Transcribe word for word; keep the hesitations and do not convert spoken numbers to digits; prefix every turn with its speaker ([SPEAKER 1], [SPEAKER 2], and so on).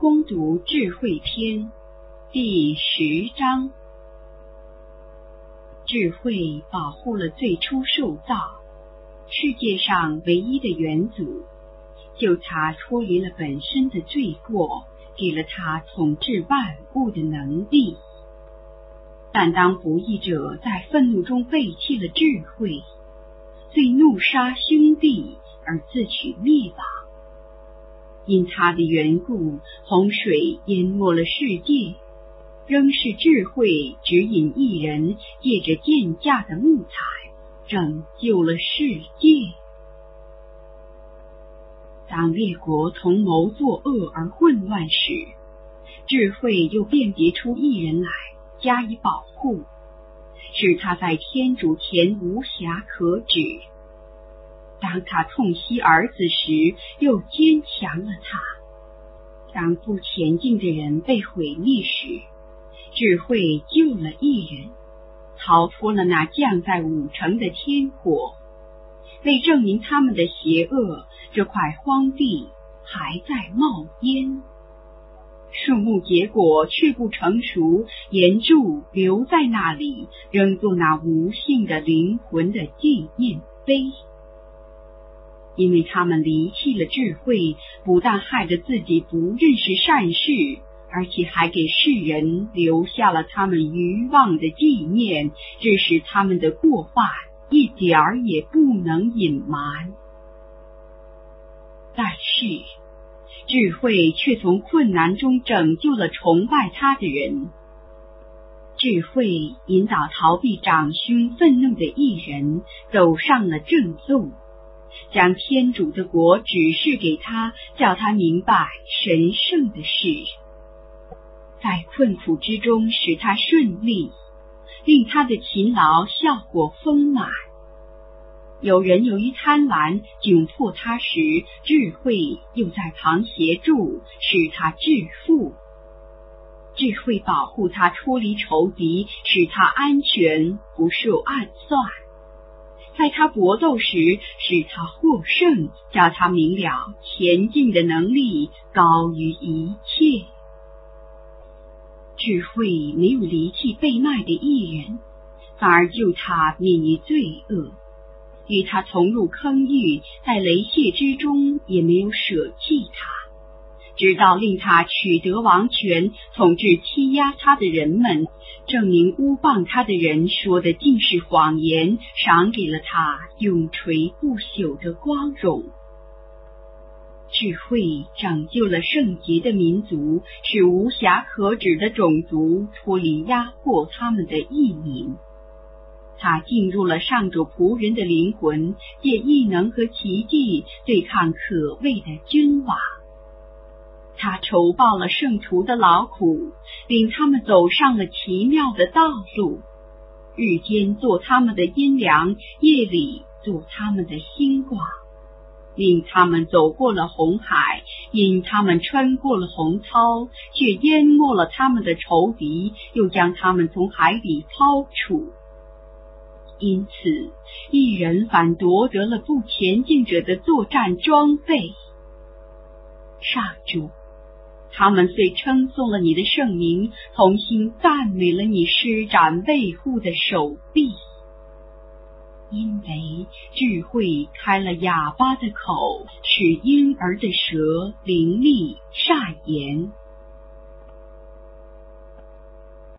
[SPEAKER 1] 攻读智慧篇第十章。智慧保护了最初受造世界上唯一的元祖，救他脱离了本身的罪过，给了他统治万物的能力。但当不义者在愤怒中背弃了智慧，遂怒杀兄弟而自取灭亡。因他的缘故，洪水淹没了世界，仍是智慧指引一人，借着贱价的木材拯救了世界。当列国同谋作恶而混乱时，智慧又辨别出一人来加以保护，使他在天主前无瑕可指。当他痛惜儿子时，又坚强了他。当不前进的人被毁灭时，智慧救了一人，逃脱了那降在五城的天火。为证明他们的邪恶，这块荒地还在冒烟。树木结果却不成熟，岩柱留在那里，仍做那无性的灵魂的纪念碑。因为他们离弃了智慧，不但害得自己不认识善事，而且还给世人留下了他们愚妄的纪念，致使他们的过犯一点儿也不能隐瞒。但是智慧却从困难中拯救了崇拜他的人。智慧引导逃避长兄愤怒的一人走上了正路，将天主的国指示给他，叫他明白神圣的事，在困苦之中使他顺利，令他的勤劳效果丰满。有人由于贪婪窘迫他时，智慧又在旁协助，使他致富。智慧保护他脱离仇敌，使他安全不受暗算。在他搏斗时，使他获胜，叫他明了前进的能力高于一切。智慧没有离弃被卖的义人，反而救他免于罪恶，与他同入坑狱，在雷泄之中也没有舍弃他，直到令他取得王权，统治欺压他的人们，证明诬谤他的人说的尽是谎言，赏给了他永垂不朽的光荣。智慧拯救了圣洁的民族，使无瑕可指的种族脱离压迫他们的异民。他进入了上主仆人的灵魂，借异能和奇迹对抗可畏的君王。他酬报了圣徒的劳苦，领他们走上了奇妙的道路，日间做他们的阴凉，夜里做他们的星光，令他们走过了红海，因他们穿过了洪涛，却淹没了他们的仇敌，又将他们从海里抛出。因此一人反夺得了不前进者的作战装备。上主，他们虽称颂了你的圣名，同心赞美了你施展卫护的手臂。因为智慧开了哑巴的口，使婴儿的舌伶俐善言。